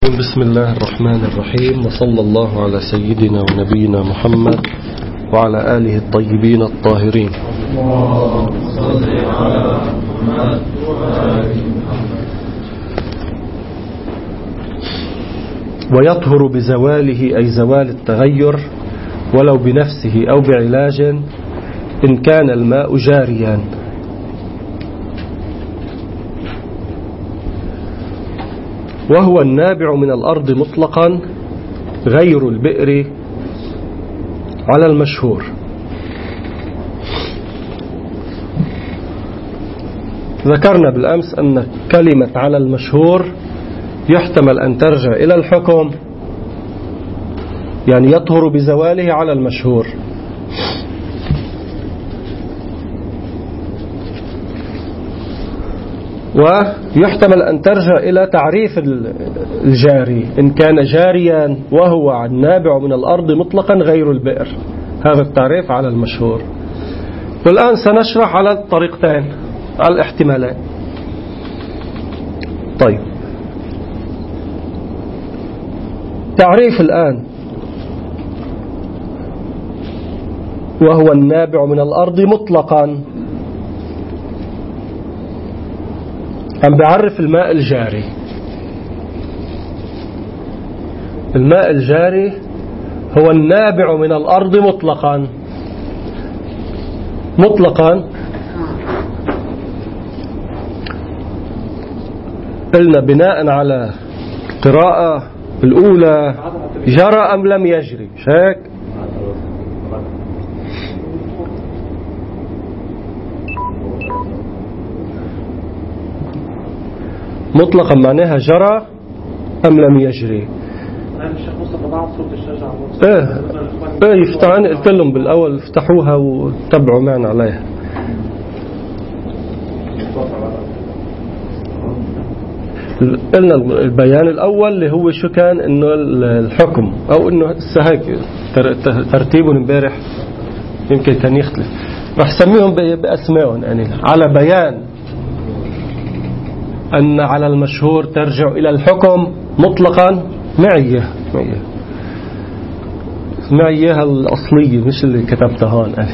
بسم الله الرحمن الرحيم، وصلى الله على سيدنا ونبينا محمد وعلى آله الطيبين الطاهرين. ويطهر بزواله أي زوال التغير ولو بنفسه أو بعلاج إن كان الماء جاريا. وهو النابع من الأرض مطلقا غير البئر على المشهور. ذكرنا بالأمس أن كلمة على المشهور يحتمل أن ترجع إلى الحكم، يعني يطهر بزواله على المشهور، ويحتمل أن ترجع إلى تعريف الجاري إن كان جاريا وهو النابع من الأرض مطلقا غير البئر. هذا التعريف على المشهور. والآن سنشرح على الطريقتين، على الاحتمالين. طيب، تعريف الآن: وهو النابع من الأرض مطلقا، عم بعرف الماء الجاري. الماء الجاري هو النابع من الأرض مطلقا. مطلقا قلنا بناء على القراءة الأولى جرى أم لم يجري، شاك. مطلقا معناها جرى أم لم يجري. يفتحون، قلت لهم بالأول افتحوها وتابعوا معنا عليها. قلنا البيان الأول اللي هو شو كان، إنه الحكم أو إنه هيك ترتيبهم امبارح يمكن كان يختلف، راح سميهم بأسمائهم. يعني على بيان أن على المشهور ترجع إلى الحكم مطلقا معيها الأصلية، مش اللي كتبتها هون أنا.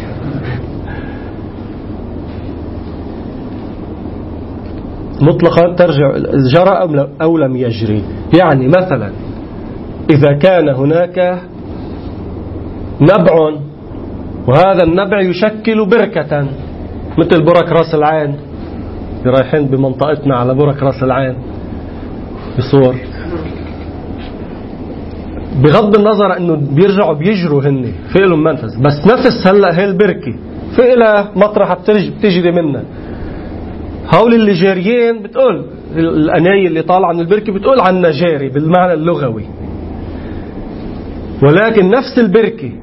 مطلقا ترجع جرى أو لم يجري. يعني مثلا إذا كان هناك نبع وهذا النبع يشكل بركة، مثل برك راس العين، رايحين بمنطقتنا على برك راس العين بصور، بغض النظر انه بيرجعوا بيجروا هن في لهم منفذ، بس نفس هلا هي البركه في لها مطرح بتجري منها. هول اللي جاريين بتقول الأناية اللي طالعه من البركه بتقول عنا جاري بالمعنى اللغوي، ولكن نفس البركه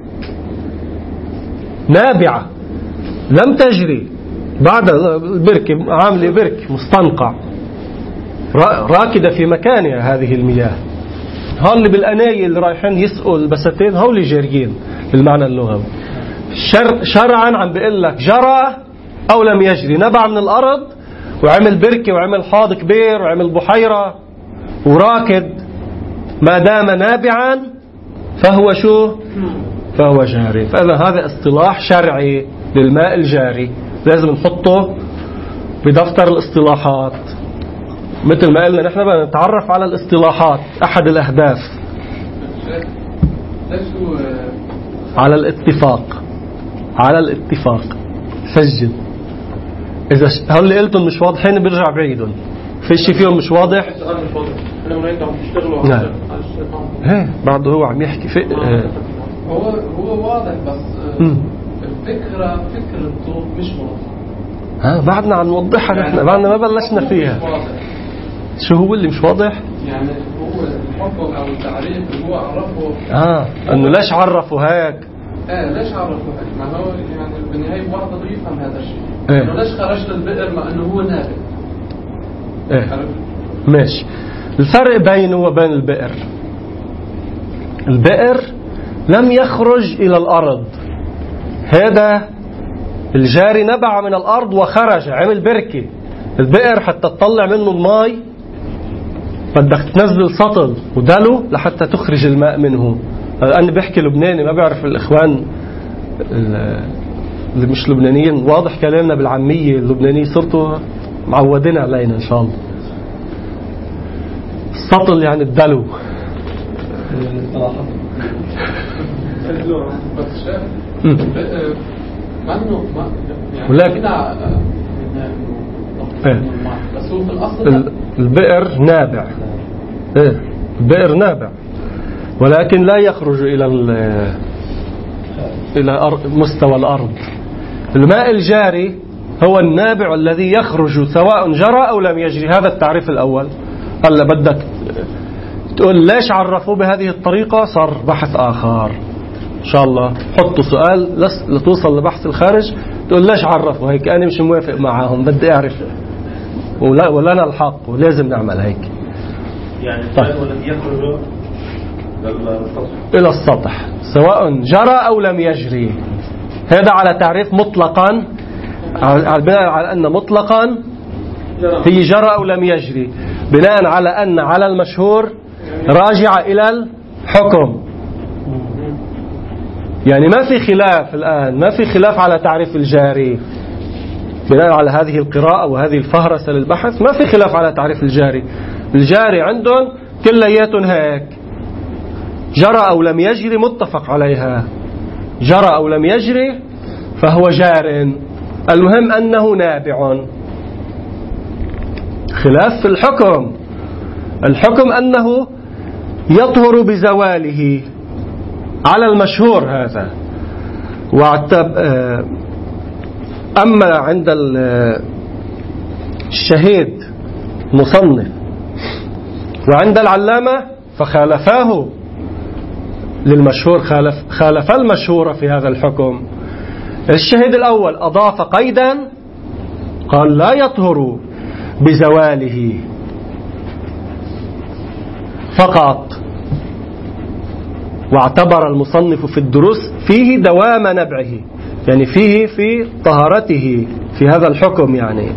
نابعه لم تجري بعد البركه، عامله بركه مستنقع راكده في مكانها هذه المياه. هول بالأناية اللي رايحين يسقوا البساتين هول جاريين بالمعنى اللغوي. شرعا عم بيقول لك جرى أو لم يجري، نبع من الأرض وعمل بركة وعمل حوض كبير وعمل بحيرة وراكد، ما دام نابعا فهو شو؟ فهو جاري. فإذا هذا اصطلاح شرعي للماء الجاري، لازم نحطه بدفتر الاصطلاحات. مثل ما قلنا نحن بنتعرف على الاصطلاحات، أحد الأهداف على الاتفاق. سجل. إذا هل اللي قلتهم مش واضحين برجع بعيدهم، في شيء فيهم مش واضح. نعم، بعده هو عم يحكي في هو واضح، بس فكرة مش واضح. بعدنا عم نوضحها نحن، بعدنا ما بلشنا فيها. شو هو اللي مش واضح؟ يعني هو الحكم أو التعريف اللي هو عرفه. إنه ليش عرفوا هيك؟ ليش عرفوا هيك؟ ما هو يعني بالنهاية واحد بده يفهم هذا الشيء. إنه ليش خرجت البئر مع إنه هو نابع؟ ماشي. الفرق بينه وبين البئر: البئر لم يخرج إلى الأرض، هذا الجاري نبع من الأرض وخرج عمل بركة. البئر حتى تطلع منه الماء بدك تنزل سطل ودلو لحتى تخرج الماء منه. أنا بحكي لبناني، ما بعرف الإخوان اللي مش لبنانيين. واضح كلامنا بالعامية اللبنانية، صرتوا معودين علينا إن شاء الله. السطل يعني الدلو. ولكن البئر نابع، البئر نابع، ولكن لا يخرج إلى مستوى الأرض. الماء الجاري هو النابع الذي يخرج سواء جرى أو لم يجري. هذا التعريف الأول. هلا بدك تقول ليش عرفوه بهذه الطريقة، صار بحث آخر إن شاء الله. حطوا سؤال لتوصل لبحث الخارج، تقول ليش عرفوا هيك، أنا مش موافق معهم، بدي أعرف ولنا الحق ولازم نعمل هيك. يعني الذي يخرج إلى السطح سواء جرى أو لم يجري. هذا على تعريف مطلقا، بناء على أن مطلقا هي جرى أو لم يجري، بناء على أن على المشهور راجع إلى الحكم. يعني ما في خلاف الآن، ما في خلاف على تعريف الجاري. بناء على هذه القراءة وهذه الفهرسة للبحث ما في خلاف على تعريف الجاري. الجاري عندهم كليات هيك، جرى أو لم يجري متفق عليها، جرى أو لم يجري فهو جار، المهم أنه نابع. خلاف في الحكم، الحكم أنه يطهر بزواله على المشهور هذا. أما عند الشهيد مصنف وعند العلامة فخالفاه للمشهور، خالف المشهور في هذا الحكم. الشهيد الأول أضاف قيدا، قال لا يطهر بزواله فقط، واعتبر المصنف في الدروس فيه دوام نبعه، يعني فيه في طهارته في هذا الحكم. يعني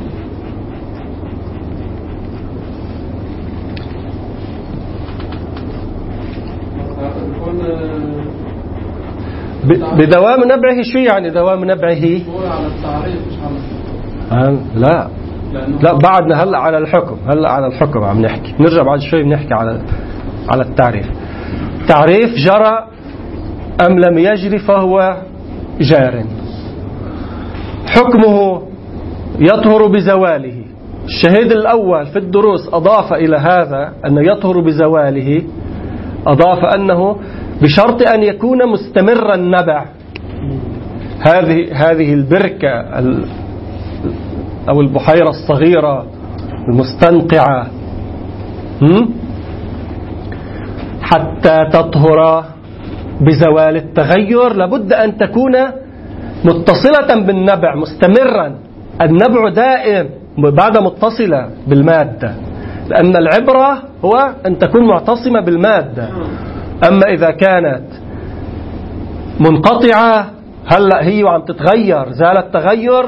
بدوام نبعه. شو يعني دوام نبعه؟ لا بعدنا هلا على الحكم، هلا على الحكم عم نحكي، نرجع بعد شوي بنحكي على التعريف. تعريف جرى أم لم يجري فهو جار، حكمه يطهر بزواله. الشهيد الأول في الدروس أضاف إلى هذا أن يطهر بزواله، أضاف أنه بشرط أن يكون مستمر النبع. هذه البركة أو البحيرة الصغيرة المستنقعة حتى تطهر بزوال التغير لابد أن تكون متصلة بالنبع مستمرا. النبع دائم بعد متصلة بالمادة، لأن العبرة هو أن تكون معتصمة بالمادة. أما إذا كانت منقطعة هلأ هي وعم تتغير، زال التغير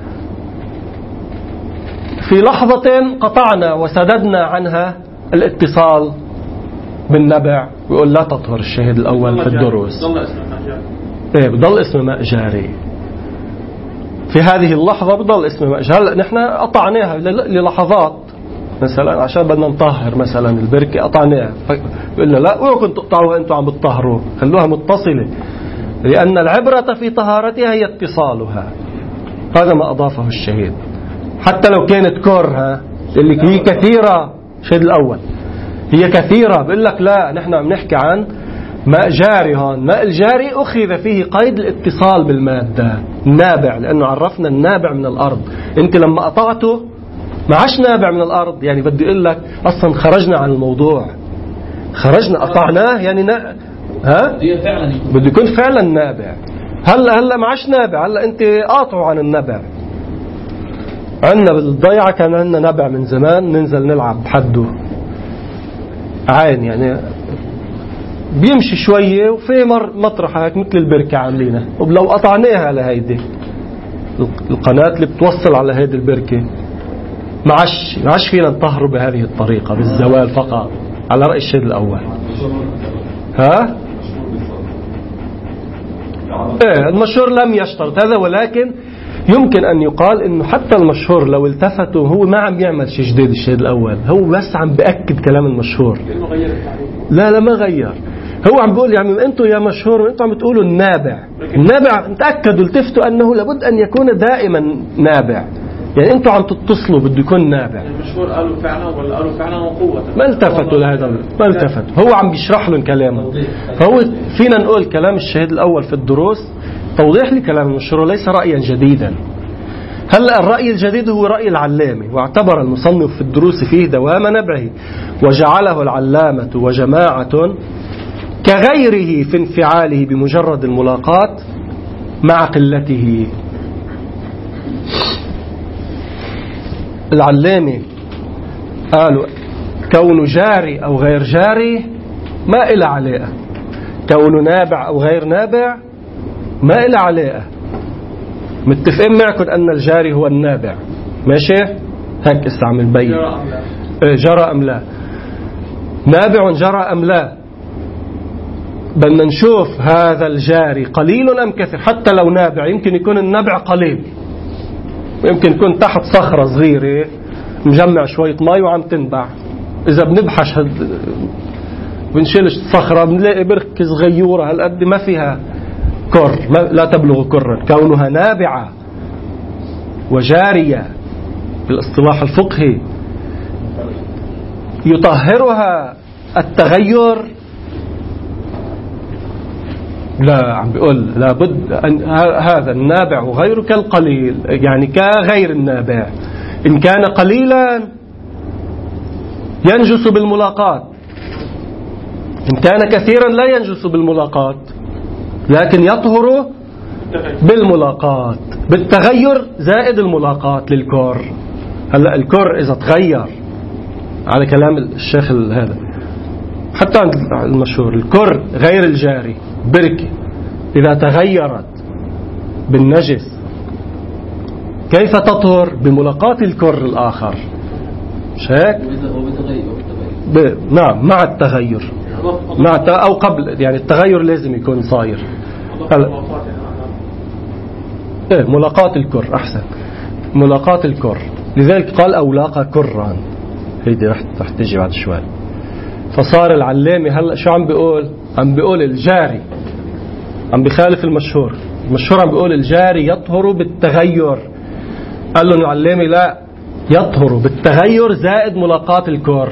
في لحظة قطعنا وسددنا عنها الاتصال بالنبع، ويقول لا تطهر. الشهيد الأول في الدروس بضل اسم ماء جاري في هذه اللحظة، بضل اسم ماء جاري. هلأ نحن قطعناها للحظات مثلا عشان بدنا نطهر مثلا البركة، قطعناها، قلنا لا اوعوا تقطعوها انتم عم بتطهروا، خلوها متصلة، لأن العبرة في طهارتها هي اتصالها. هذا ما أضافه الشهيد. حتى لو كانت كورها اللي هي كثيرة، الشهيد الأول هي كثيرة، بيقول لك لا نحن عم نحكي عن ماء جاري. هون ماء الجاري أخذ فيه قيد الاتصال بالمادة النابع، لأنه عرفنا النابع من الأرض. أنت لما قطعته ما عاش نابع من الأرض، يعني بدي أقول لك أصلا خرجنا عن الموضوع، خرجنا قطعناه يعني بده يكون فعلا نابع. هلا ما عاش نابع، هلا أنت قاطعه عن النبع. عندنا بالضيعة كان عندنا نبع من زمان ننزل نلعب حده عين، يعني بيمشي شوية وفي مطرح هيك مثل البركة عاملينها، ولو قطعناها لهيدي القناة اللي بتوصل على هيدي البركة ما عادش فينا نطهر بهذه الطريقة بالزوال فقط على رأي الشيء الأول. ها؟ المشهور لم يشترط هذا، ولكن يمكن أن يقال إنه حتى المشهور لو التفتوا هو ما عم يعمل شيء جديد. الشيء الأول هو بس عم بأكد كلام المشهور. لا ما غير، هو عم بيقول يعني أنتوا يا مشهور أنتوا عم بتقولوا النابع تأكدوا التفتوا أنه لابد أن يكون دائما نابع، يعني أنتوا عم تتصلوا بده يكون نابع. المشهور قالوا فعلا ولا قالوا فعلا وقوة؟ ما التفتوا لهذا، ما التفتوا، هو عم بيشرح لهم كلامه. فهو فينا نقول كلام الشهيد الأول في الدروس توضيح لكلام المشهور وليس رأيا جديدا. هلا الرأي الجديد هو رأي العلامة، واعتبر المصنف في الدروس فيه دوام نبعه، وجعله العلامة وجماعة كغيره في انفعاله بمجرد الملاقاة مع قلته. العلامة قالوا كون جاري أو غير جاري ما إلى علاقة، كون نابع أو غير نابع ما إلى علاقة. متفقين معكم أن الجاري هو النابع، ماشي؟ هيك استعمل بين جرى أم لا، نابع جرى أم لا. بدنا نشوف هذا الجاري قليل أم كثير. حتى لو نابع يمكن يكون النبع قليل، يمكن يكون تحت صخرة صغيرة مجمع شوية مي وعم تنبع. إذا بنبحش بنشيل الصخرة بنلاقي بركة صغيرة هالقد ما فيها كر، لا تبلغ كرا. كونها نابعة وجارية بالاصطلاح الفقهي يطهرها التغير. لا، عم بيقول لابد أن هذا النابع وغيره كالقليل، يعني كغير النابع. إن كان قليلا ينجس بالملاقات، إن كان كثيرا لا ينجس بالملاقات، لكن يطهر بالملاقات بالتغير زائد الملاقات للكور. هلا الكور إذا تغير على كلام الشيخ هذا حتى المشهور، الكر غير الجاري بركة إذا تغيرت بالنجس كيف تطهر؟ بملاقاة الكر الآخر، مش هيك؟ نعم، مع التغير، أو قبل، يعني التغير لازم يكون صاير. ملاقاة الكر أحسن، ملاقاة الكر. لذلك قال أو لاقى كران، هيدي رح تجي بعد شوي. فصار العلامة هلا شو عم بيقول؟ عم بيقول الجاري، عم بخالف المشهور. المشهور عم بيقول الجاري يطهر بالتغير، قال له العلامة لا، يطهر بالتغير زائد ملاقاة الكر.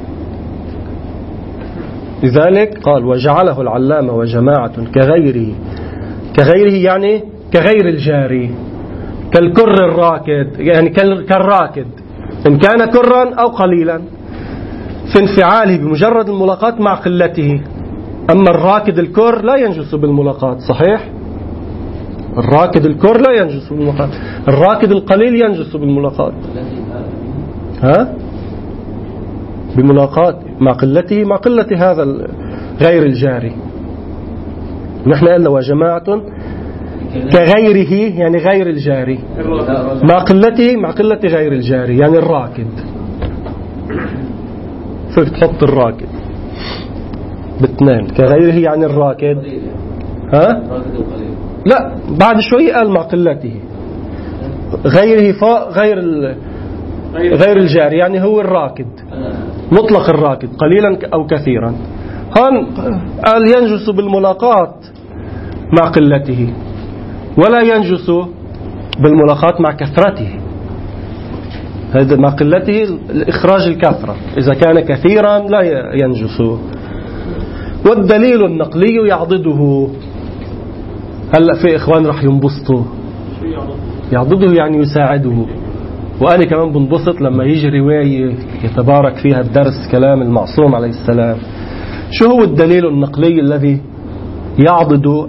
لذلك قال وجعله العلامة وجماعة كغيره. كغيره يعني كغير الجاري، كالكر الراكد، يعني كالراكد إن كان كرا أو قليلا في انفعاله بمجرد الملاقاة مع قلته. أما الراكد الكر لا ينجس بالملاقاة، صحيح؟ الراكد الكر لا ينجس بالملاقاة، الراكد القليل ينجس بالملاقاة. ها؟ بملاقاة مع قلته، مع قلة هذا غير الجاري. نحن قلنا وجماعة كغيره يعني غير الجاري، مع قلته مع قلة غير الجاري يعني الراكد. فيك تحط الراكد باثنين، كغيره يعني الراكد. ها؟ لا، بعد شوي قال مع قلته. غيره فوق غير الجاري يعني هو الراكد، مطلق الراكد قليلا أو كثيرا. هون قال ينجس بالملاقاة مع قلته، ولا ينجس بالملاقاة مع كثرته. هذا مع قلته الإخراج الكثرة، إذا كان كثيرا لا ينجس. والدليل النقلي يعضده. هلأ في إخوان رح ينبسطوا. يعضده يعني يساعده، وأنا كمان بنبسط لما يجي رواية يتبارك فيها الدرس كلام المعصوم عليه السلام. شو هو الدليل النقلي الذي يعضد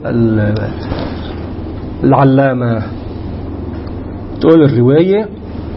العلامة؟ تقول الرواية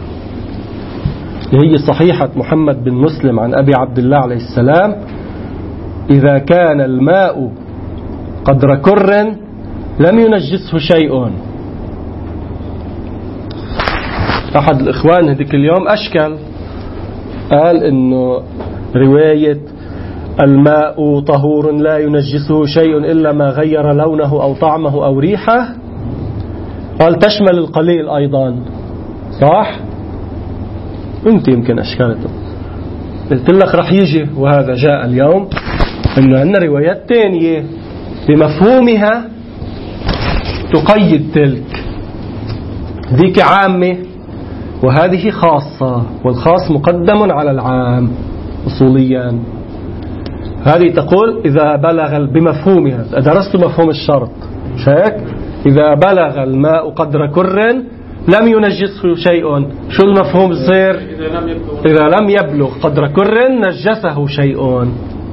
هي صحيحة محمد بن مسلم عن أبي عبد الله عليه السلام: إذا كان الماء قدر كر لم ينجسه شيء. أحد الإخوان هذيك اليوم أشكل، قال إنه رواية الماء طهور لا ينجسه شيء إلا ما غير لونه أو طعمه أو ريحه، قال تشمل القليل أيضا، صح؟ أنت يمكن أشكالته. قلت لك رح يجي، وهذا جاء اليوم، إنه عندنا روايات تانية بمفهومها تقيد تلك، ذيك عامة وهذه خاصة، والخاص مقدم على العام أصوليا. هذه تقول إذا بلغ بمفهومها، درست مفهوم الشرط مش هيك؟ إذا بلغ الماء قدر كر لم ينجسه شيء. شو المفهوم يصير؟ إذا لم يبلغ قدر كر نجسه شيء،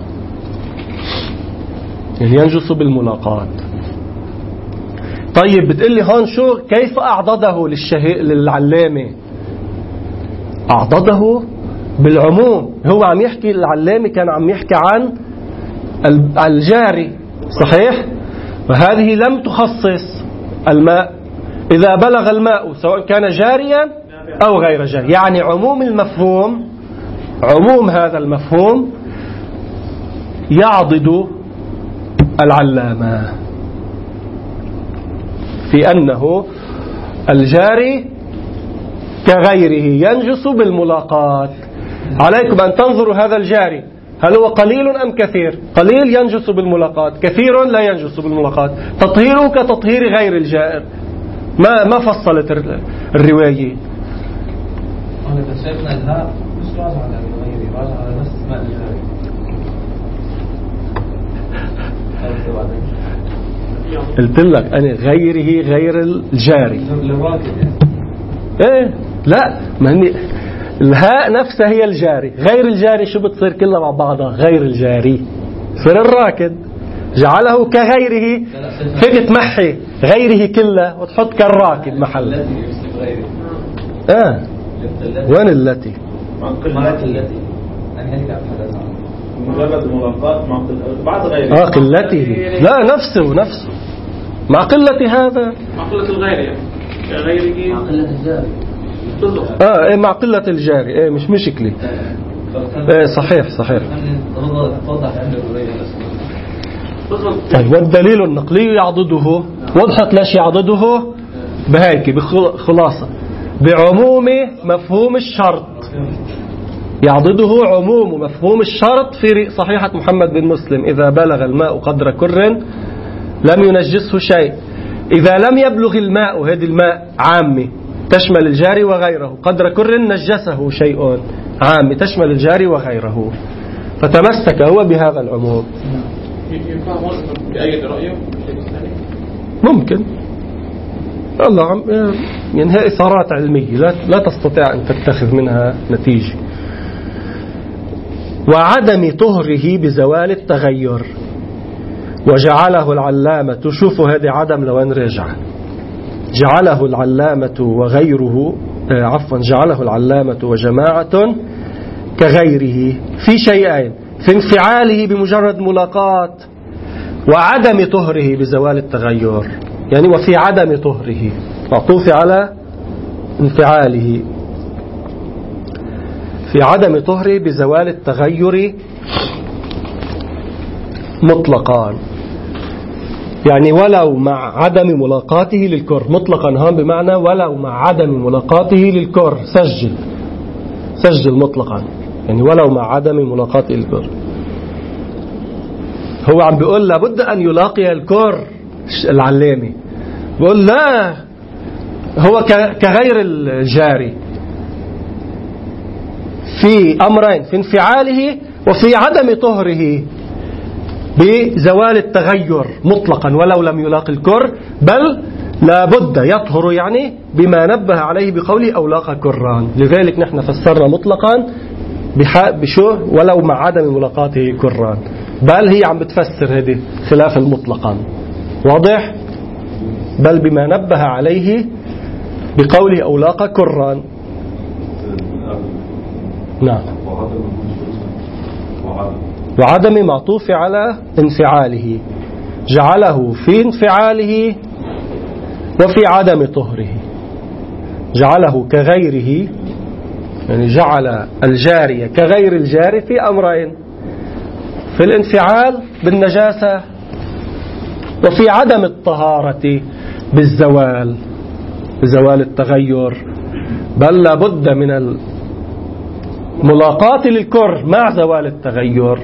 يعني ينجس بالملاقات. طيب بتقلي هون شو كيف أعضده للعلامة؟ أعضده بالعموم. هو عم يحكي العلامة كان عم يحكي عن الجاري، صحيح؟ وهذه لم تخصص الماء. إذا بلغ الماء سواء كان جاريا أو غير جاري، يعني عموم المفهوم، عموم هذا المفهوم يعضد العلامة في أنه الجاري كغيره ينجس بالملاقات. عليكم أن تنظروا هذا الجاري هل هو قليل أم كثير؟ قليل ينجس بالملاقات، كثير لا ينجس بالملاقات. تطهيره كتطهير غير الجائر. ما فصلت الرواية. أنا شايفنا الهاء مش راجع على الغير، راجع على نفس اسماء الجاري. قلت لك أنا غيره غير الجاري. إيه لا، ما هني الهاء نفسها هي الجاري، غير الجاري شو بتصير كلها مع بعضها؟ غير الجاري صير الراكد، جعله كغيره. فيك تمحي غيره كله وتحط كالراكد محل. وين التي؟ مجرد الملاقات مع بعض غيره. قلته، لا نفسه مع قلة هذا، مع قلة الغير يعني غيره، مع قلة الجاري. إيه مع قلة الجاري، إيه مش مشكلة. إيه صحيح. طيب والدليل النقلي يعضده، وضحت ليش يعضده؟ بهيك بخلاصة بعموم مفهوم الشرط. يعضده عموم مفهوم الشرط في صحيحة محمد بن مسلم: إذا بلغ الماء قدر كر لم ينجسه شيء. إذا لم يبلغ الماء، هذه الماء عامة تشمل الجاري وغيره، قدر كر نجسه شيء، عامة تشمل الجاري وغيره، فتمسك هو بهذا العموم. بأي رأيه ممكن الله يعني هي إثارات علمية لا تستطيع أن تتخذ منها نتيجة. وعدم طهره بزوال التغير. وجعله العلامة، شوفوا هذه عدم لوين رجع، جعله العلامة وغيره جعله العلامة وجماعة كغيره في شيئين: في انفعاله بمجرد ملاقات، وعدم طهره بزوال التغير. يعني وفي عدم طهره، معطوف على انفعاله، في عدم طهره بزوال التغير مطلقا. يعني ولو مع عدم ملاقاته للكر، مطلقا هون بمعنى ولو مع عدم ملاقاته للكر. سجل مطلقا، يعني ولو مع عدم ملاقاته للكر. هو عم بيقول لابد أن يلاقي الكر العلامي، بيقول لا، هو كغير الجاري في أمرين: في انفعاله وفي عدم طهره بزوال التغير مطلقا ولو لم يلاقي الكر، بل لابد يطهر يعني بما نبه عليه بقوله أو لاقى كران. لذلك نحن فسرنا مطلقا بشو ولو مع عدم ملاقاته كران، بل هي عم بتفسر هذه خلاف المطلقا، واضح؟ بل بما نبه عليه بقوله أو لاقى كران. نعم. وعدم معطوف على انفعاله، جعله في انفعاله وفي عدم طهره. جعله كغيره، يعني جعل الجاري كغير الجاري في أمرين: في الانفعال بالنجاسة، وفي عدم الطهارة بالزوال، بزوال التغير. بل لابد من الملاقاة للكر مع زوال التغير،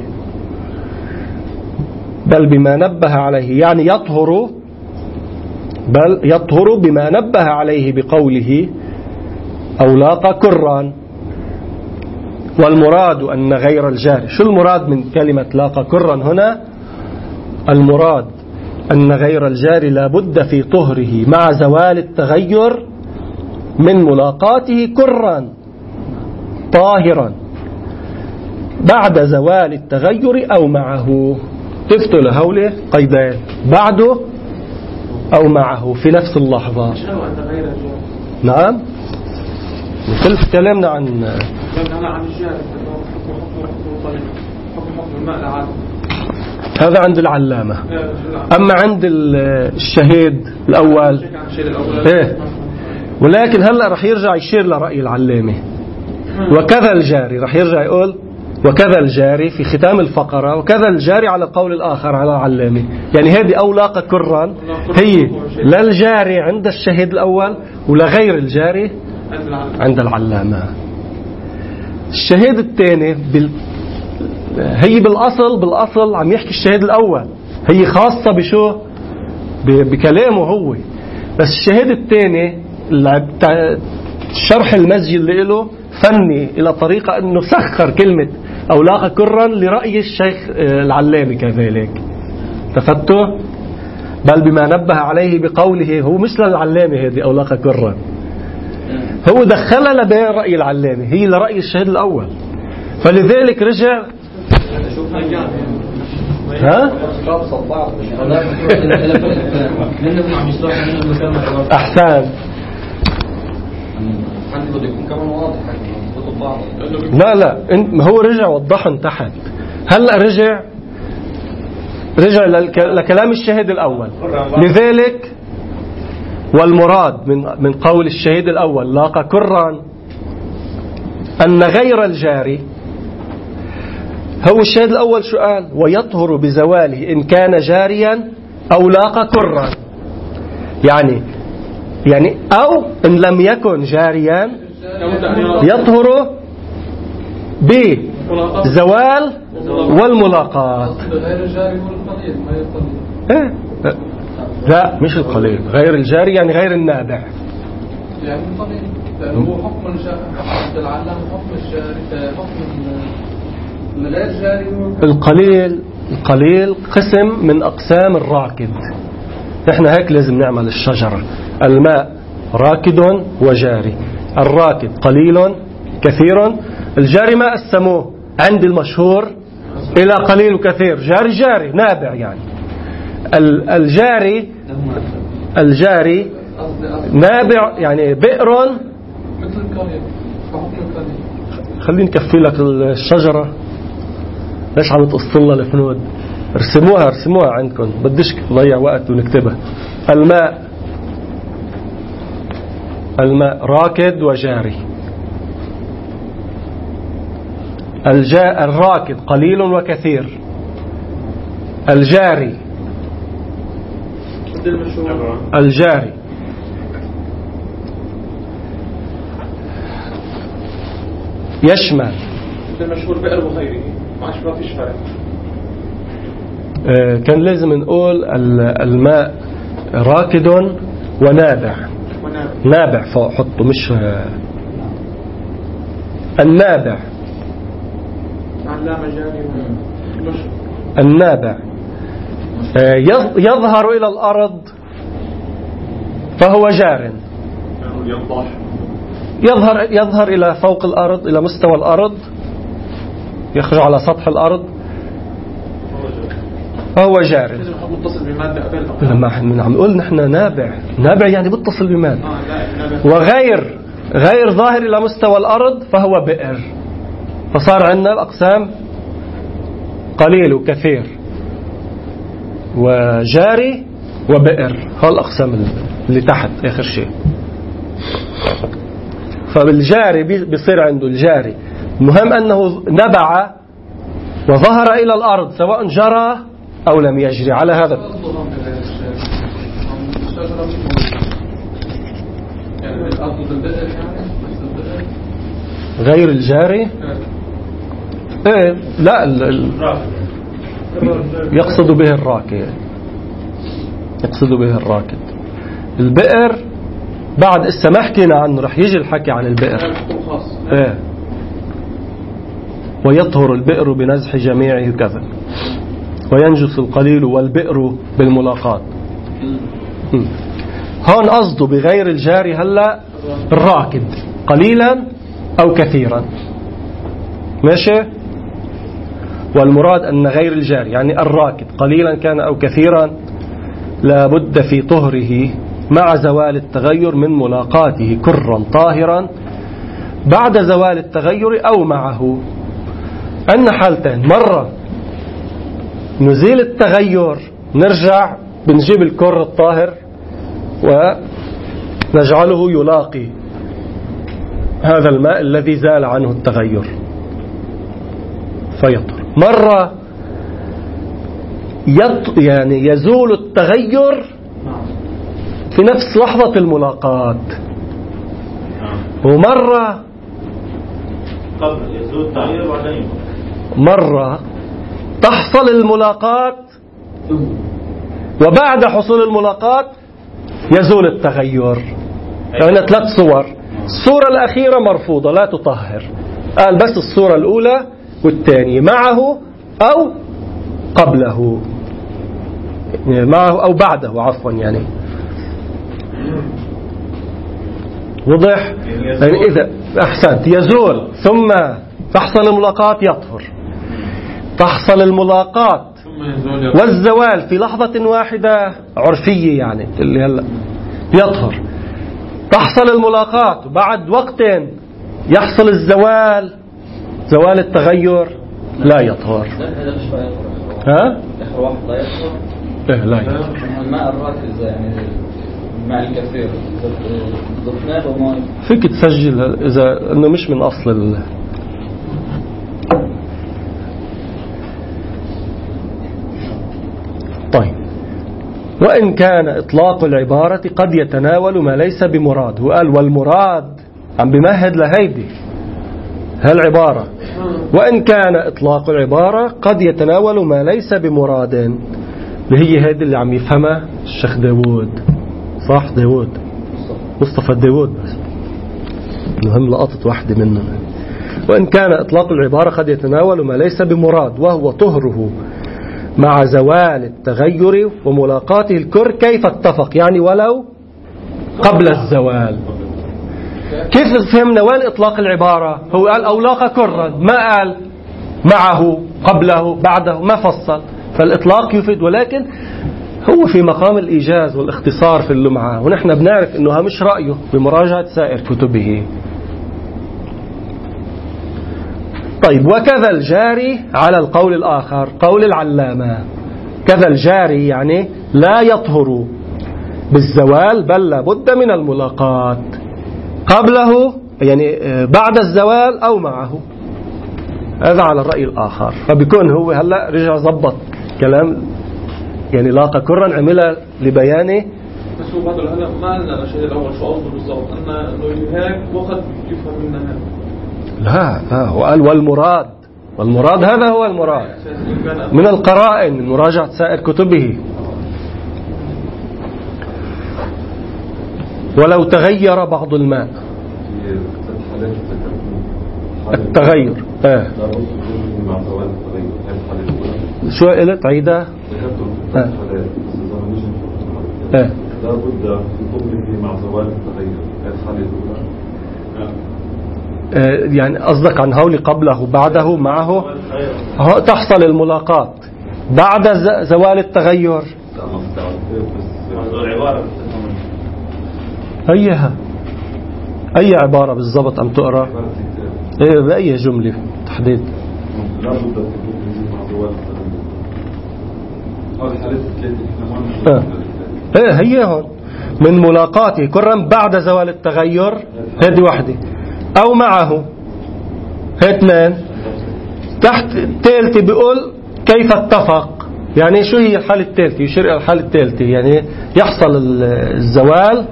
بل بما نبه عليه، يعني يطهر، بل يطهر بما نبه عليه بقوله أو لاقى كرا. والمراد أن غير الجاري. شو المراد من كلمة لاقى كرا هنا؟ المراد أن غير الجاري لابد في طهره مع زوال التغير من ملاقاته كرا طاهرا بعد زوال التغير أو معه. تفتوا لهولة قيدين: بعده أو معه في نفس اللحظة. نعم، مثل تكلمنا عن الجاري، حكم الماء العادي، هذا عند العلامة. أما عند الشهيد الأول إيه، ولكن هلأ رح يرجع يشير لرأي العلامة. وكذا الجاري، رح يرجع يقول وكذا الجاري في ختام الفقرة، وكذا الجاري على قول الآخر على العلامة. يعني هذه أو لاقى كرا هي للجاري عند الشهيد الأول ولغير الجاري عند العلامة. الشهيد الثاني هي بالأصل عم يحكي الشهيد الأول، هي خاصة بشو؟ بكلامه هو. بس الشهيد الثاني الشرح المزجي اللي له فني إلى طريقة أنه سخر كلمة أو لاقى كرا لرأي الشيخ العلامي كذلك. تفتوا؟ بل بما نبه عليه بقوله، هو مش للعلامي هذه أو لاقى كرا، هو دخلها لبين رأي العلامي، هي لرأي الشهيد الأول. فلذلك رجع ها؟ أحسن. لا هو رجع وضحن تحت. هلأ رجع لكلام الشهيد الأول. لذلك والمراد من قول الشهيد الأول لاقى كرا أن غير الجاري، هو الشهيد الأول شو قال؟ ويطهر بزواله إن كان جاريا أو لاقى كرا، يعني أو إن لم يكن جاريا يطهر بزوال والملاقات. غير الجاري هو القليل ما إيه؟ لا مش القليل، غير الجاري يعني غير النابع، يعني القليل، لأنه هو حكم العلم، حكم الجاري، حكم الغير جاري. القليل قسم من أقسام الراكد. إحنا هيك لازم نعمل الشجرة: الماء راكد وجاري. الراكد قليل كثير، الجاري ما قسموه عند المشهور إلى قليل وكثير. جاري نابع، يعني الجاري نابع، يعني بئر مثل القليل. خليني نكفي لك الشجرة. ليش عم تقصلها الفنود؟ ارسموها عندكم، بديش نضيع وقت ونكتبها. الماء راكد وجاري. الراكد قليل وكثير. الجاري يشمل المشهور بئر وغيره، ما فيش فرق. كان لازم نقول الماء راكد ونابع. نابع فوق حطه، مش النابع. النابع يظهر إلى الأرض فهو جار، يظهر إلى فوق الأرض، إلى مستوى الأرض، يخرج على سطح الأرض فهو جار. لما عم نقول نحن نابع يعني بتصل بمادة. وغير ظاهر إلى مستوى الأرض فهو بئر. فصار عندنا الأقسام قليل وكثير وجاري وبئر، هالأقسام اللي تحت آخر شيء. فبالجاري بيصير عنده الجاري المهم أنه نبع وظهر إلى الأرض سواء جرى أو لم يجري على هذا. غير الجاري إيه لا يقصد به الراكد، يقصد به الراكد. البئر بعد ما حكينا عنه رح يجي الحكي عن البئر إيه ويطهر البئر بنزح جميعه كذا وينجس القليل والبئر بالملاقات. هون قصده بغير الجاري هلا الراكد قليلا أو كثيرا ماشي. والمراد أن غير الجاري يعني الراكد قليلا كان أو كثيرا لا بد في طهره مع زوال التغير من ملاقاته كرا طاهرا بعد زوال التغير أو معه. عندنا حالتين، مرة نزيل التغير نرجع بنجيب الكر الطاهر ونجعله يلاقي هذا الماء الذي زال عنه التغير فيطهر. مرة يعني يزول التغير في نفس لحظة الملاقاة، ومرة يزول التغير بعدين مرة تحصل الملاقاة وبعد حصول الملاقاة يزول التغير. يعني 3 صور. الصورة الأخيرة مرفوضة لا تطهر، قال بس الصورة الأولى والثانية معه أو قبله، يعني معه أو بعده عفوا يعني وضح. يعني إذا أحسنت يزول ثم تحصل الملاقاة يطهر، تحصل الملاقاة والزوال في لحظة واحدة عرفية يعني اللي هلا يطهر، تحصل الملاقاة بعد وقت يحصل الزوال زوال التغير لا يطهر. ها؟ واحد لا يطهر. إيه لا يطهر. الماء الراكد يعني الماء الكثير ضفناه وما فيك تسجل إذا إنه مش من أصل طيب. وإن كان إطلاق العبارة قد يتناول ما ليس بمراد، وقال والمراد عم بمهد لهيدي هالعبارة. وإن كان إطلاق العبارة قد يتناول ما ليس بمراد، اللي هي هيدي اللي عم يفهمها الشيخ داود، صح داود مصطفى داود، بس المهم لقطت واحدة منهم. وإن كان إطلاق العبارة قد يتناول ما ليس بمراد وهو طهره مع زوال التغير وملاقاته الكر كيف اتفق، يعني ولو قبل الزوال. كيف فهمنا وين إطلاق العبارة؟ هو قال أو لاقى كرا، ما قال معه قبله بعده، ما فصل. فالإطلاق يفيد، ولكن هو في مقام الإيجاز والاختصار في اللمعة، ونحن بنعرف أنه مش رأيه بمراجعة سائر كتبه. طيب وكذا الجاري على القول الآخر قول العلامة، كذا الجاري يعني لا يطهر بالزوال بل لابد من الملاقاة قبله، يعني بعد الزوال أو معه. هذا على الرأي الآخر. فبيكون هو هلأ رجع ضبط كلام، يعني لاقى كرا عملها لبيانه. بس هو بعد هلا ما قلنا الشيء الأول شو قصده بالضبط، إنه هيك وقد يفهم منها هذا. لا هو قال والمراد هذا هو المراد من القرائن مراجعة سائر كتبه. ولو تغير بعض الماء التغير شو قلت عيدة لا بد في طهره مع زوال التغير الحالة الأولى. يعني قصدك عن هولي قبله بعده معه تحصل الملاقاة بعد زوال التغير. أي عبارة بالضبط عم تقرأ؟ إيه بأي جملة تحديد؟ لا بد في طهره مع زوال التغير. هي هون من ملاقاته كرا بعد زوال التغير، هذه واحدة. أو معه، هي اثنين. تحت الثالثة بيقول كيف اتفق، يعني شو هي الحالة الثالثة؟ يشير إلى الحالة الثالثة، يعني يحصل الزوال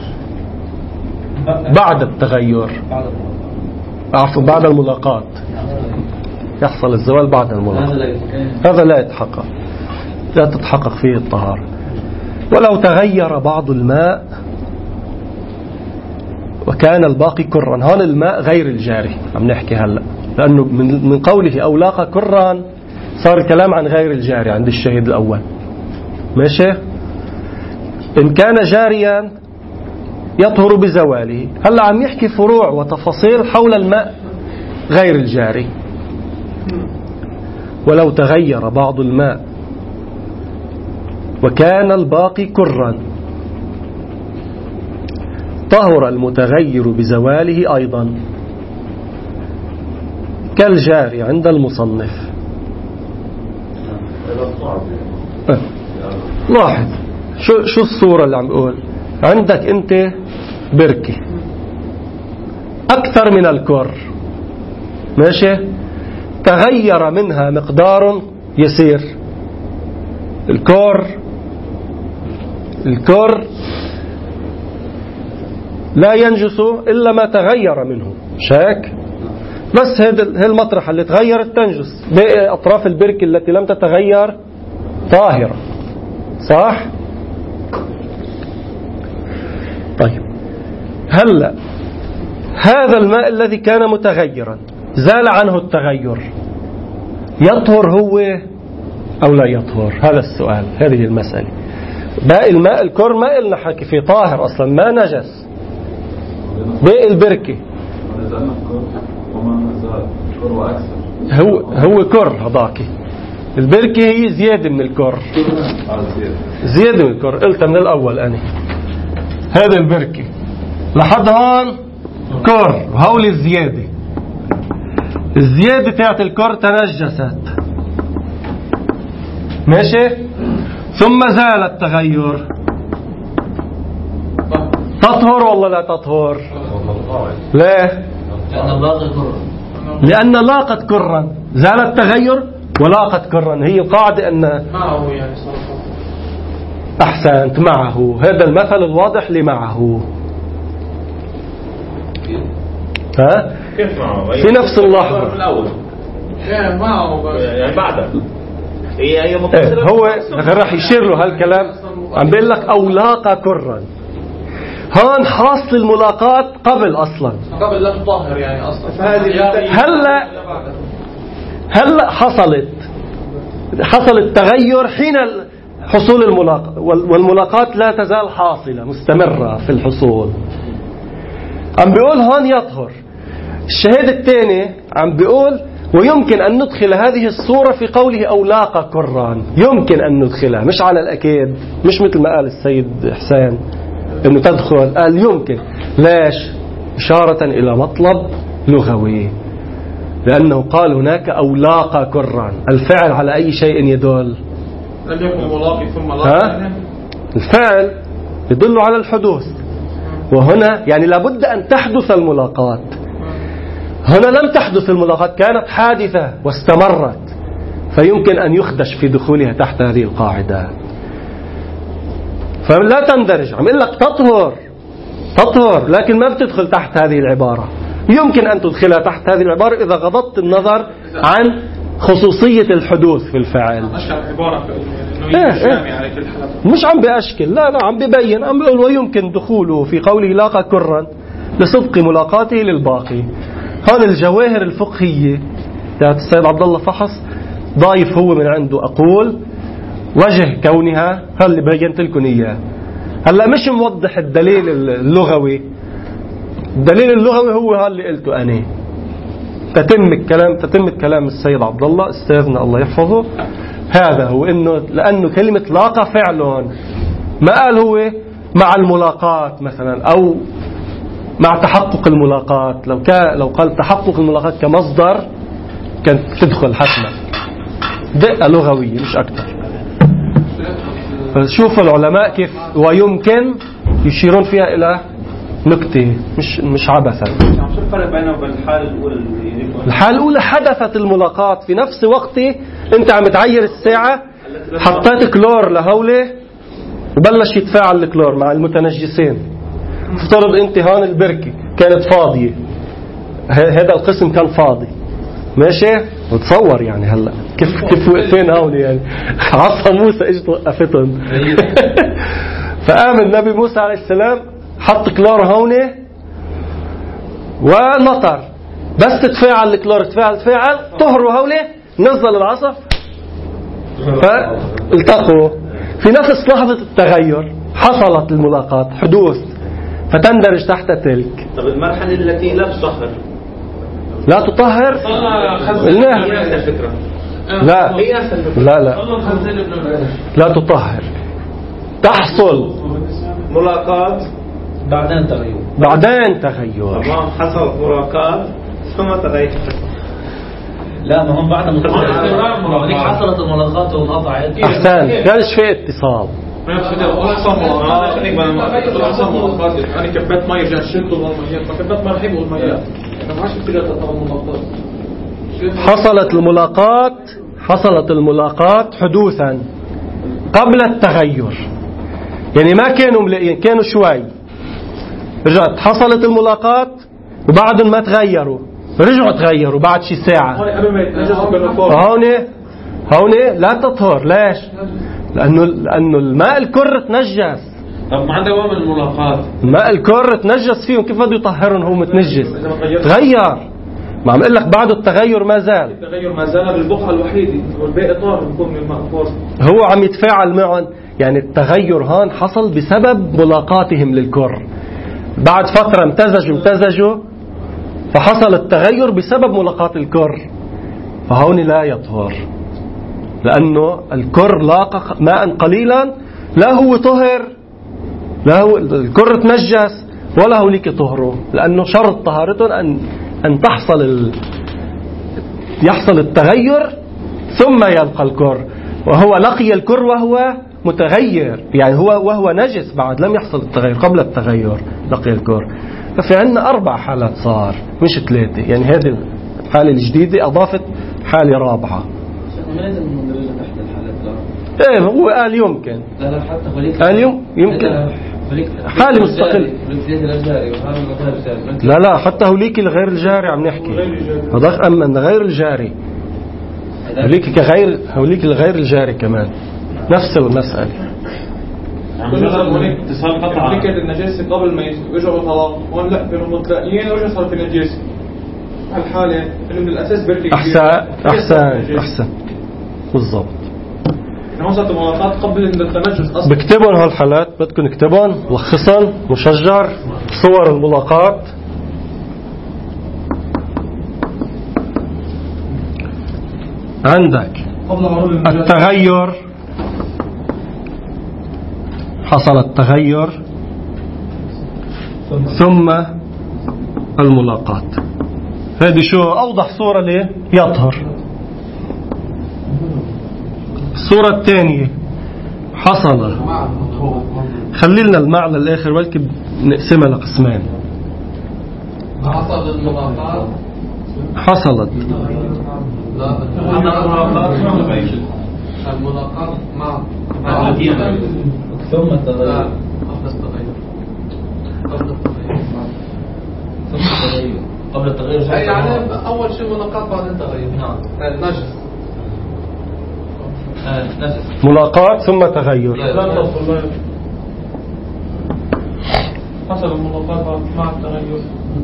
بعد التغير، عفوا بعد الملاقات، يحصل الزوال بعد الملاقات. هذا لا يتحقق، لا تتحقق فيه الطهارة. ولو تغير بعض الماء وكان الباقي كرا، هون الماء غير الجاري عم نحكي هلأ، لأنه من قوله أو لاقى كرا صار الكلام عن غير الجاري عند الشهيد الأول. ماشي؟ إن كان جاريا يطهر بزواله. هلأ عم يحكي فروع وتفاصيل حول الماء غير الجاري. ولو تغير بعض الماء وكان الباقي كرا طهر المتغير بزواله أيضا كالجاري عند المصنف. لاحظ شو الصورة اللي عم بقول. عندك انت بركة أكثر من الكر، ماشي، تغير منها مقدار يسير. الكر لا ينجس إلا ما تغير منه، شاك. بس هذه المطرحة اللي تغيرت تنجس، باقي أطراف البركة التي لم تتغير طاهرة، صح؟ طيب هلأ هذا الماء الذي كان متغيرا زال عنه التغير، يطهر هو أو لا يطهر؟ هذا السؤال، هذه المسألة. باقي الماء الكر ما إلنا حكي فيه، طاهر أصلا، ما نجس. باقي البركة هو كر، هذاك البركة هي زيادة من الكر، زيادة من الكر. قلت من الأول أنا هذا البركة لحد هون كر، هول الزيادة تاعت الكر تنجست، ماشي، ثم زال التغير، تطهر ولا لا تطهر؟ لا، لأن لاقت كرا، زال التغير ولاقت كرا. هي قاعدة أن معه، يعني أحسنت، معه. هذا المثل الواضح لمعه. ها؟ كيف معه؟ في نفس اللحظة الأول يعني معه، يعني بعده هي هو راح يشير له هالكلام. عم بيقول لك أو لاقى كرا، هون حاصل الملاقات قبل أصلا، قبل لا تطهر يعني أصلا. هلا حصل التغير حين حصول الملاقات، والملاقات لا تزال حاصلة مستمرة في الحصول. عم بيقول هون يطهر. الشهيد الثاني عم بيقول ويمكن أن ندخل هذه الصورة في قوله أو لاقى كران، يمكن أن ندخلها، مش على الأكيد، مش مثل ما قال السيد حسين أنه تدخل، قال يمكن. ليش؟ إشارة إلى مطلب لغوي، لأنه قال هناك أو لاقى كران. الفعل على أي شيء يدل؟ لم يكن ملاقي ثم لاقى، الفعل يدل على الحدوث، وهنا يعني لابد أن تحدث الملاقات. هنا لم تحدث الملاقات، كانت حادثة واستمرت، فيمكن أن يخدش في دخولها تحت هذه القاعدة، فلا تندرج. عم يقول لك تطهر لكن ما بتدخل تحت هذه العبارة. يمكن أن تدخلها تحت هذه العبارة إذا غضضت النظر عن خصوصية الحدوث في الفعل. مش عم بأشكل، لا عم ببين، عم بقول ويمكن دخوله في قوله لاقى كرا لصدق ملاقاته للباقي. هون الجواهر الفقهية تاعت السيد عبد الله فحص ضايف هو من عنده. أقول وجه كونها هل بينت لكم إياه. هلا مش موضح الدليل اللغوي. الدليل اللغوي هو هاللي قلته أنا. تتم كلام السيد عبد الله استاذنا الله يحفظه. هذا هو إنه لأنه كلمة لاقى فعل، ما قال هو مع الملاقات مثلا أو مع تحقق الملاقات. لو قال تحقق الملاقات كمصدر كانت تدخل حتما. دقة لغوية مش أكثر. شوفوا العلماء كيف ويمكن يشيرون فيها إلى نكتة مش عبثا. شو الفرق بينه وبين الحالة الأولى اللي الحالة الأولى حدثت الملاقات في نفس وقت أنت عم تعير الساعة، حطيت كلور لهولة وبلش يتفاعل الكلور مع المتنجسين. افترض أنت هون البركة كانت فاضية، هذا القسم كان فاضي ماشي، وتصور يعني هلا كيف وقفين هولي يعني عصا موسى اجت وقفتهم. فقام النبي موسى عليه السلام حط كلور هونه ونطر، بس تتفاعل الكلور تفاعل طهروا هولي، نزل العصا فالتقوا في نفس لحظة التغير. حصلت الملاقات حدوث فتندرج تحت تلك. طب المرحلة التي لا تطهر لا تطهر لا تطهر، تحصل ملاقات بعدين تغير. حصل ملاقات ثم تغير. لا ما هم بعد ملاقات حصلت الملاقات وانقطعت. أحسن، كانش في اتصال. أنا كبت مية جات شلت المية، فكبت مرحب والمية أنا ما شفت جات الملاقات. حصلت الملاقات حدوثا قبل التغير، يعني ما كانوا ملاقين، كانوا شوي رجعت حصلت الملاقات وبعد ما تغيروا رجعوا تغيروا بعد شي ساعة. هون لا تطهر. ليش؟ لأنه الماء الكر تنجس. طب ما عنده دوام الملاقات، الماء الكر تنجس فيهم، كيف بده يطهرهم هو متنجس؟ تغير. ما عم اقول لك بعد التغير ما زال. التغير ما زال بالبقعة الوحيدة والباقي طاهر بيكون من الماء الكر. هو عم يتفاعل معهم، يعني التغير هون حصل بسبب ملاقاتهم للكر. بعد فترة امتزجوا فحصل التغير بسبب ملاقاة الكر، فهون لا يطهر لأنه الكر لاقى ماء قليلا، لا هو طهر، لا هو الكر تنجس ولا هو ليك طهره، لأنه شرط طهارتهم أن يحصل التغير ثم يلقى الكر، وهو لقي الكر وهو متغير، يعني وهو نجس بعد لم يحصل التغير، قبل التغير لقي الكر. ففي عندنا 4 حالات صار مش 3، يعني هذه الحالة الجديدة أضافت حالة رابعة. ما لازم ندرجها تحت الحالات. ايه هو قال يمكن. لا حتى هوليك قال يمكن حالة مستقلة. لا حتى هوليك الغير الجاري عم نحكي. هذاك أما غير الجاري، هوليك الغير الجاري كمان نفس المسألة. اتصال قطع. هوليك النجاسة قبل ما يرجعوا طلاق، ولا لا كانوا متلاقيين ورجع صار في نجاسة. الحالة اللي من الأساس بركي. أحسن بالضبط. وصلت الملاقات قبل التنجس أصلا. بكتبون هالحالات، بدكم نكتبون لخصن مشجر صور الملاقات. عندك التغير، حصل التغير ثم الملاقات. هذه شو أوضح صورة ليه يطهر. الصورة الثانية حصل، خلينا المعنى الآخر ولكن نقسمها لقسمين. حصل الملاقات، حصلت الملاقات مع ثم التغير قبل التغير يعني أول شيء ملاقات بعدين تغير. نعم نجس. ملاقات ثم تغير. حصل الملاقات مع التغير.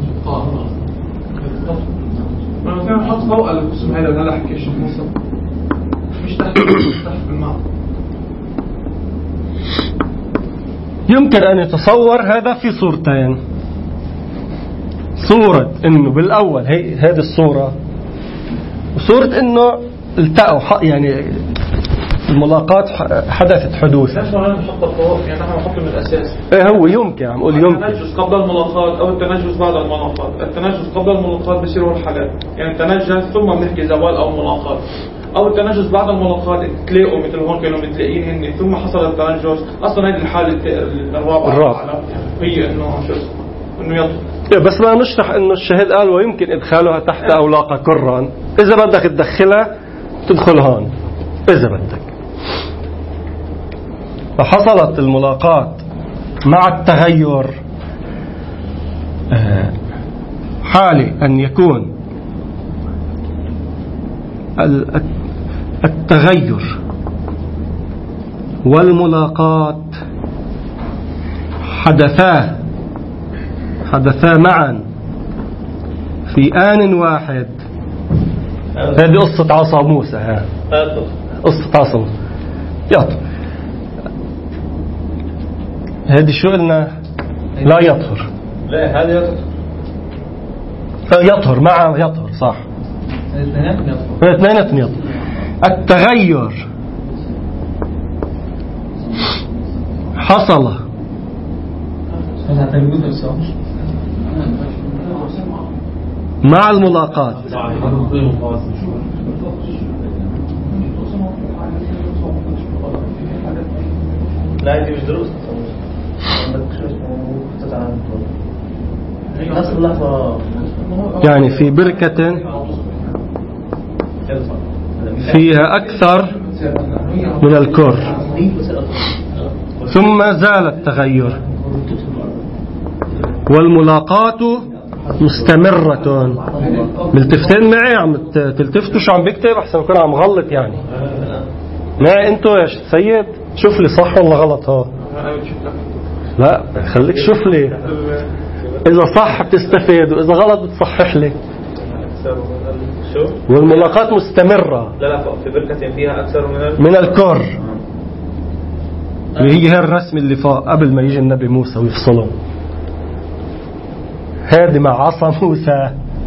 ما كان حط فوق القسم هذا اللي حكي الشيخ موسى، مش تحت بالماء. يمكن أن يتصور هذا في صورتين. صورة إنه بالأول هذه الصورة، وصورة إنه التقوا، يعني الملاقات حدثت حدوث. ليش ما نحط فوق؟ يعني نحن نحط من الأساس. إيه هو يمكن عم أقول يمكن. التنجس قبل الملاقات أو التنجس بعد الملاقات. التنجس قبل الملاقات بصير هو الحالات، يعني تنجس ثم بنحكي زوال أو ملاقات، أو التنجس بعد الملاقات تلاقوا مثل هون كانوا متلاقين هن ثم حصل التنجس. أصلا هذه الحالة الرابعة هي إنه شو انه يطلق. بس ما نشرح انه الشاهد قال ويمكن ادخالها تحت او لاقى كرا. اذا بدك تدخلها تدخل هون اذا بدك. فحصلت الملاقات مع التغير حالي أن يكون التغير والملاقات حدثا معا في آن واحد. هذه قصة عصا موسى. قصة عصا يطهر. هذه شو قلنا؟ لا يطهر. لا هذا يطهر. يطهر مع يطهر صح. اثنيناتهم يطهر. التغير حصل مع الملاقات لا دي مش دروس نفس اللحظة. يعني في بركة فيها أكثر من الكر ثم زال التغير والملاقات مستمرة. ملتفتين معي عم تلتفتوا شو عم بكتب أحسن أكون عم غلط يعني معي أنتوا يا سيد. شوف لي صح ولا غلط. ها لا خليك شوف لي إذا صح بتستفيد وإذا غلط بتصحح لي. والملاقات مستمرة. لا في بركة فيها أكثر من الكر اللي هي الرسم اللي فوق قبل ما يجي النبي موسى ويفصلهم. هذه مع عصا موسى.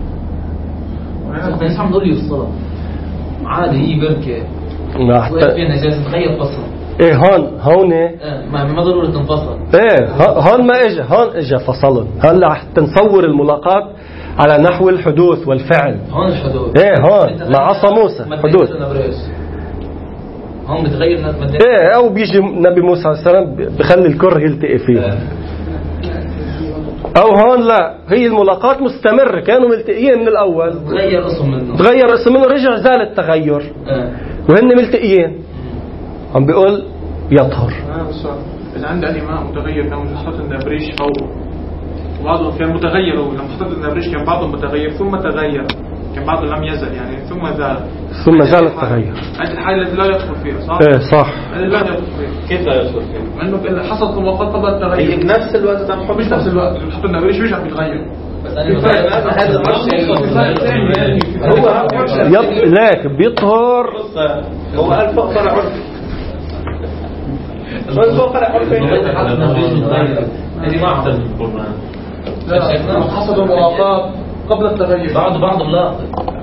الحمد لله يفصلها عادي. هي بركة فيها نجاسة تغير فصل. ايه هون ما ضروري تنفصل. ايه هون ما اجى. هون اجى فصلهم. هلا حتى نصور الملاقات على نحو الحدوث والفعل. هون الحدوث. ايه هون مع عصا موسى حدوث. هون بتغير ايه او بيجي النبي موسى عليه السلام بخلي الكر يلتقي فيه. او هون لا هي الملاقات مستمرة. كانوا ملتقيين من الاول تغير اسم منه رجع زال التغير وهن ملتقيين. عم بيقول يطهر. إذا عندي إمام متغير كان حط النبريش فوقه وبعضهم كان متغير ولما حط النبريش كان بعضهم متغير ثم تغير كان بعضهم لم يزل يعني ثم زال التغير. هذه الحالة التي لا يدخل فيها صح؟ ايه صح. هذه لا يدخل فيها. كيف لا يدخل فيها؟ لأنه حصلت ملاقات قبل التغير. هي بنفس الوقت تنحط. مش نفس الوقت اللي حط النبريش بيرجع بيتغير. هذا هو لك بيطهر. هو الفوق فرع عرفي. الفوق فرع عرفي. هذه ما عطل القرآن. لا حصلوا ملاقات قبل التغير. بعض لا.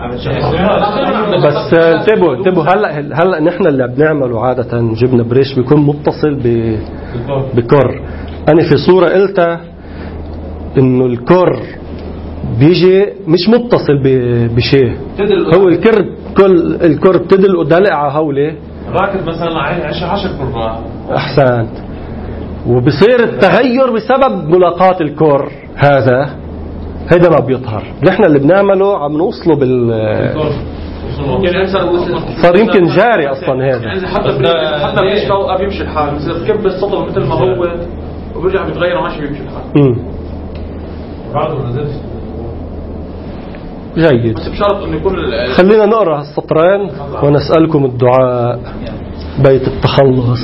بس انتبهوا هلا نحن اللي بنعمله عادة جبنا بريش بيكون متصل بكر. أنا في صورة قلتها إنه الكر بيجي مش متصل بشيء. هو الكر بتدل ودلع هولي راكد مثلا 10 كرات. أحسنت. وبصير التغير بسبب ملاقات الكر. هذا ما بيطهر. نحن اللي بنعمله عم نوصله صار يمكن جاري أصلا هذا. يعني حتى بريش فوق بيمشي الحال. إذا تكب السطر مثل ما هو وبرجع بيتغير ماشي بيمشي الحال. جيد. بس بشرط إنه يكون خلينا نقرأ السطرين ونسألكم الدعاء بيت التخلص.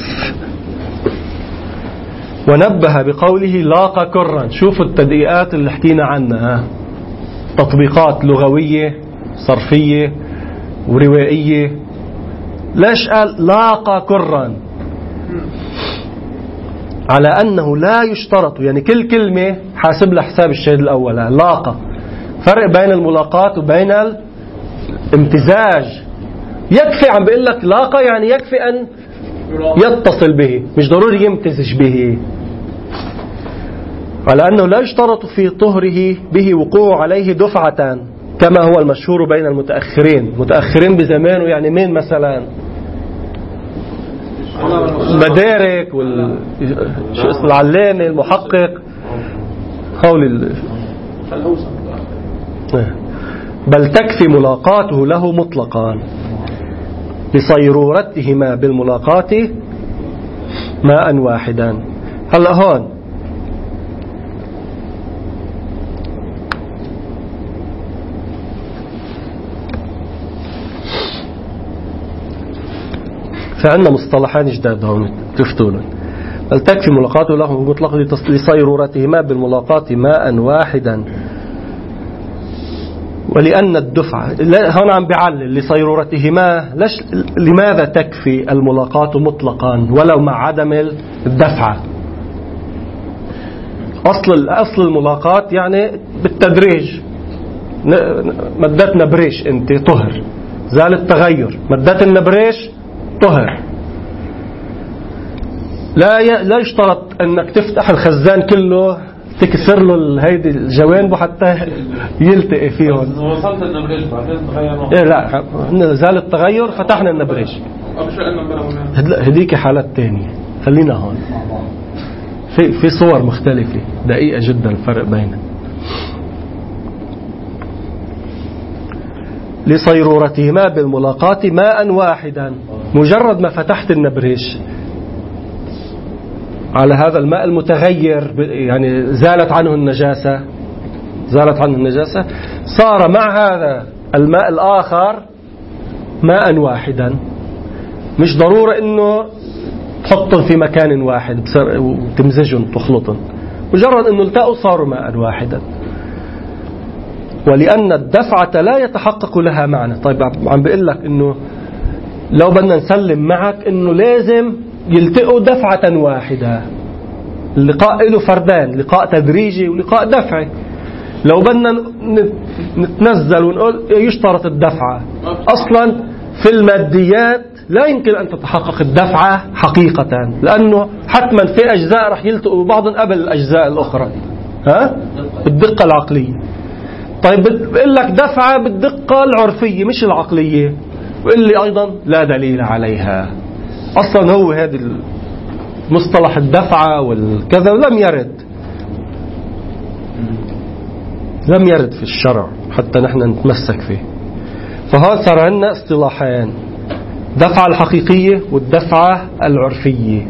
ونبه بقوله لاقى كرا. شوفوا التدقيقات اللي حكينا عنها. تطبيقات لغوية صرفية وروائية. ليش قال لاقى كرا؟ على أنه لا يشترط يعني كل كلمة حاسب لها حساب الشهيد الأول. لاقى فرق بين الملاقات وبين الامتزاج. يكفي عم بيقول لك لاقى يعني يكفي أن يتصل به مش ضروري يمتزج به. على أنه لا يشترط في طهره به وقوع عليه دفعة كما هو المشهور بين المتأخرين بزمانه. يعني مين مثلا مدارك شو اسم العلامة المحقق هول بل تكفي ملاقاته له مطلقا لصيرورتهما بالملاقاة ماء واحدا. هلا هون فعندنا مصطلحان جداد هون تفتولن. بل تكفي ملاقاته له مطلقا لصيرورتهما بالملاقاة ماء واحدا ولأن الدفعة هون عم بيعلل لصيرورتهما لماذا تكفي الملاقاة مطلقا ولو مع عدم الدفعة. أصل الملاقاة يعني بالتدريج، مدت نبريش انت طهر، زال التغير، مدت النبريش طهر. لا يشترط انك تفتح الخزان كله تكسر له هيدي الجوانب حتى يلتقي فيهم. وصلت النبريش بعدين تغير. إيه لا، زال التغير فتحنا النبريش. هديك حالات تانية. خلينا هون في صور مختلفة دقيقة جدا الفرق بينها. لصيرورتهما بالملاقاة ماء واحدا، مجرد ما فتحت النبريش على هذا الماء المتغير يعني زالت عنه النجاسة، صار مع هذا الماء الآخر ماء واحدا. مش ضرورة انه تحطهم في مكان واحد وتمزجهم تخلطهم، مجرد انه التقوا صاروا ماء واحدا. ولأن الدفعة لا يتحقق لها معنى. طيب عم بقول لك انه لو بدنا نسلم معك انه لازم يلتقوا دفعة واحدة، اللقاء له فردان، لقاء تدريجي ولقاء دفعي. لو بدنا نتنزل ونقول يشترط الدفعة، أصلا في الماديات لا يمكن أن تتحقق الدفعة حقيقة، لأنه حتما في أجزاء رح يلتقوا ببعض قبل الأجزاء الأخرى بالدقة العقلية. طيب بقول لك دفعة بالدقة العرفية مش العقلية، وقال لي أيضا لا دليل عليها. أصلا هو هذا مصطلح الدفعة والكذا لم يرد في الشرع حتى نحن نتمسك فيه. فهذا صار عندنا اصطلاحين، الدفعة الحقيقية والدفعة العرفية.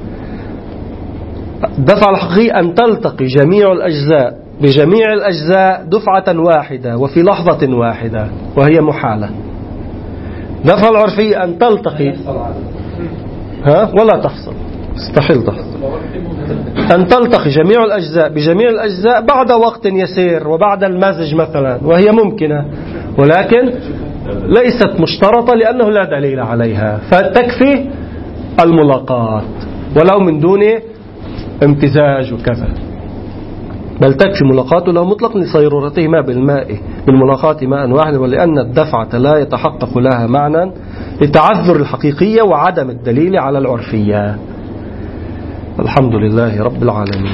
الدفعة الحقيقية أن تلتقي جميع الأجزاء بجميع الأجزاء دفعة واحدة وفي لحظة واحدة، وهي محالة. الدفعة العرفية أن تلتقي ولا تحصل، مستحيل تحصل. أن تلتقي جميع الأجزاء بجميع الأجزاء بعد وقت يسير وبعد المزج مثلا، وهي ممكنة ولكن ليست مشترطة لأنه لا دليل عليها، فتكفي الملاقات ولو من دون امتزاج وكذا. بل تكفي ملاقاته له مطلق لصيرورتهما بالملاقاة ماء واحد، ولأن الدفعة لا يتحقق لها معنى لتعذر الحقيقية وعدم الدليل على العرفية. الحمد لله رب العالمين.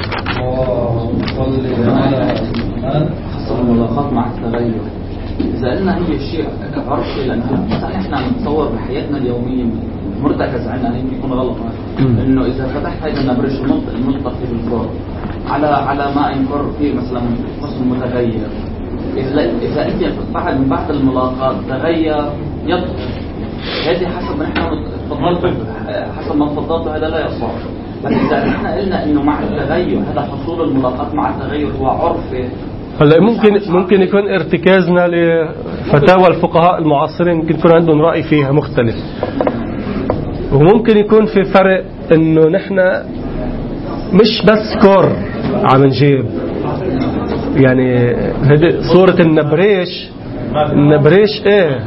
خاصة الملاقات مع التغير، إذا قلنا هي شيء عرفي، لأنه مثلا إحنا نتصور بحياتنا اليومية مرتكز عندنا يمكن يكون غلط، إنه إذا فتحت هذا النبرش الملتقي بالكور على ما ينكر فيه مثلا قسم متغير، إذا أنت من بعد الملاقات تغير يطهر، هذه حسب ما إحنا حسب ما تفضلته هذا لا يصح. بس إذا إحنا قلنا إنه مع التغير هذا حصول الملاقات مع التغير هو عرفي. هلا ممكن يكون ارتكازنا لفتاوى الفقهاء المعاصرين يمكن يكون عندهم رأي فيها مختلف، وممكن يكون في فرق إنه نحن مش بس كور عم نجيب، يعني هذه صورة النبريش ايه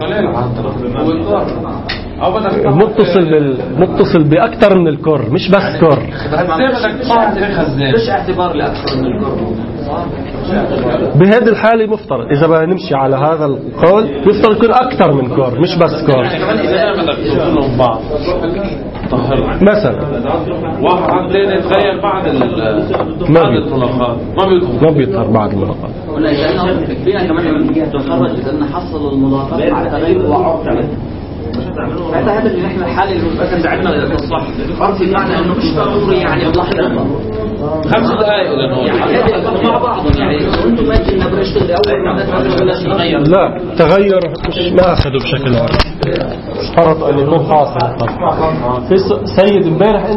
متصل بأكثر من الكور، مش بس كور. مش اعتبار لأكثر من الكور. بهذه الحالة مفترض إذا بدنا نمشي على هذا القول يفترض يكون أكثر من كور مش بس كور. مثلا واحد يتغير بعد الملاقات ما بيطهر بعد الملاقات. ولا إذا فينا كمان تخرج إذا حصل الملاقات مع التغير وعرفه هذا اللي نحن الحالة اللي بس عندنا الصح عرفي بمعنى انه مش ضروري يعني بلحظة 5 دقائق يعني مع بعضهم يعني انتم ما كنا بنشتغل اول ما بدنا نغير لا تغير مش ما اخذوا بشكل عام اشترط ان يكون حاصل. في سيد امبارح